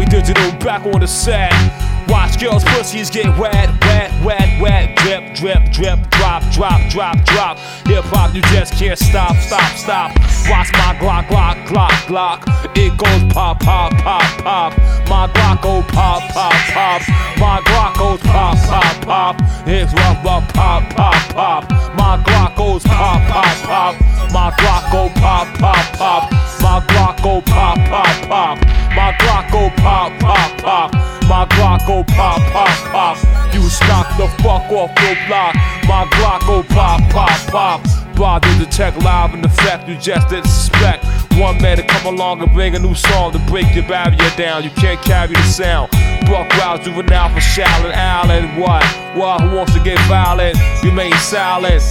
Bobby Digital back on the set. Watch girls' pussies get wet, wet, wet, wet. Drip, drip, drip, drop, drop, drop, drop. Hip hop, you just can't stop, stop, stop. Watch my Glock, Glock, Glock, Glock. It goes pop, pop, pop, pop. My Glock go pop, pop, pop. My Glock goes pop, pop, pop. It's rough, rough, pop, pop, pop. My Glock goes pop, pop, pop. My Glock go pop, pop, pop. My Glock go pop, pop, pop. My Glock go pop, pop, pop. My Glock go pop, pop, pop. You knock the fuck off your block. My Glock go pop, pop, pop. Bother to check live in effect, you just didn't suspect. One man to come along and bring a new song to break your barrier down. You can't carry the sound. Buck Wild, Juvenile for Shaolin Allen. What? Who wants to get violent? Remain silent.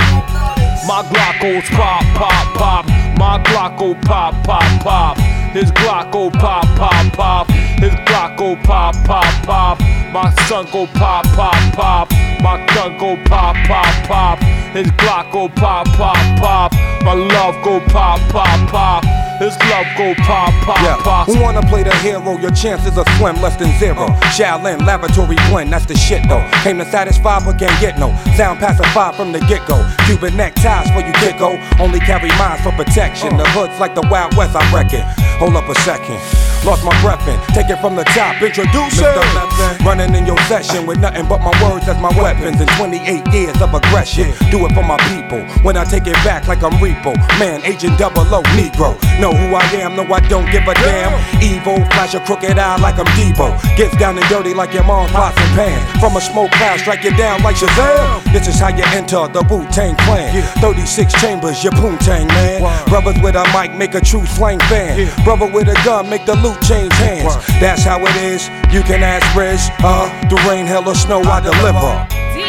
My Glock goes pop, pop, pop. My Glock go pop, pop, pop. His Glock go pop, pop, pop. His Glock go pop, pop, pop. My son go pop, pop, pop. My gun go pop, pop, pop. His Glock go pop, pop, pop. My love go pop, pop, pop. His love go pop, pop, pop. Who wanna play the hero? Your chances are slim, less than zero. Shaolin, laboratory blend, that's the shit though. Came to satisfy but can't get no. Sound pacified from the get-go. Cuban neckties for you get-go. Only carry mines for protection. The hood's like the Wild West, I reckon. Hold up a second. Lost my breath in. Take it from the top. Introduce it. Running in your session with nothing but my words as my weapons. And 28 years of aggression. Do it for my people. When I take it back like I'm Repo. Man, Agent Double O, Negro. Know who I am, no I don't give a damn. Evil, flash a crooked eye like I'm Debo. Gets down and dirty like your mom's pots and pans. From a smoke cloud, strike you down like Shazam. This is how you enter the Wu-Tang Clan. 36 chambers, your Poontang man. Brothers with a mic make a true slang fan. Brother with a gun make the loot change hands. That's how it is, you can ask Riz. Through rain, hell or snow, I deliver.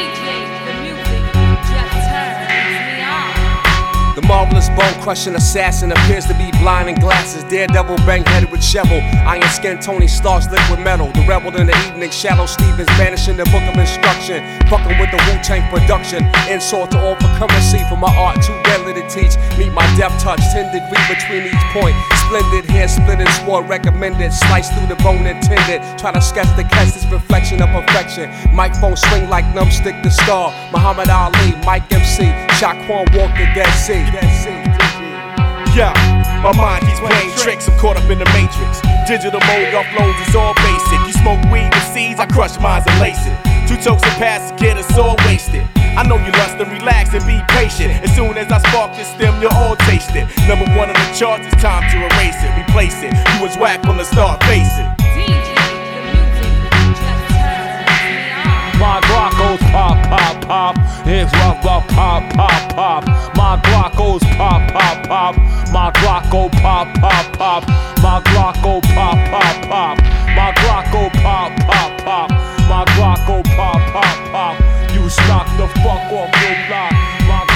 The marvelous bone-crushing assassin appears to be blind in glasses. Daredevil bang-headed with shovel. Iron skin Tony Stark's liquid metal. The rebel in the evening shadow. Stevens vanishing the book of instruction. Fucking with the Wu-Tang production. Insult to all for currency. For my art too deadly to teach. Meet my death touch. 10 degree between each point. Splendid hair splitting sword recommended. Slice through the bone intended. Try to sketch the cast this reflection of perfection. Microphone swing like numbstick the star. Muhammad Ali, Mike MC. Shaquan walk the Dead Sea. Yeah, my mind keeps playing tricks, I'm caught up in the matrix. Digital mode uploads is all basic. You smoke weed with seeds, I crush mines and lace it. 2 tokes and pass to get us all wasted. I know you lust and relax and be patient. As soon as I spark this stem, you'll all taste it. Number 1 on the charts, it's time to erase it, replace it. You was whack from the start, face it. My Glock goes pop, pop, pop. It's rough, rough, pop, pop, pop. My Glock goes pop, pop, pop. My Glock go pop, pop, pop. My Glock go pop, pop, pop. My Glock go pop, pop, pop. My Glock go pop, pop, pop. You knock the fuck off your block. My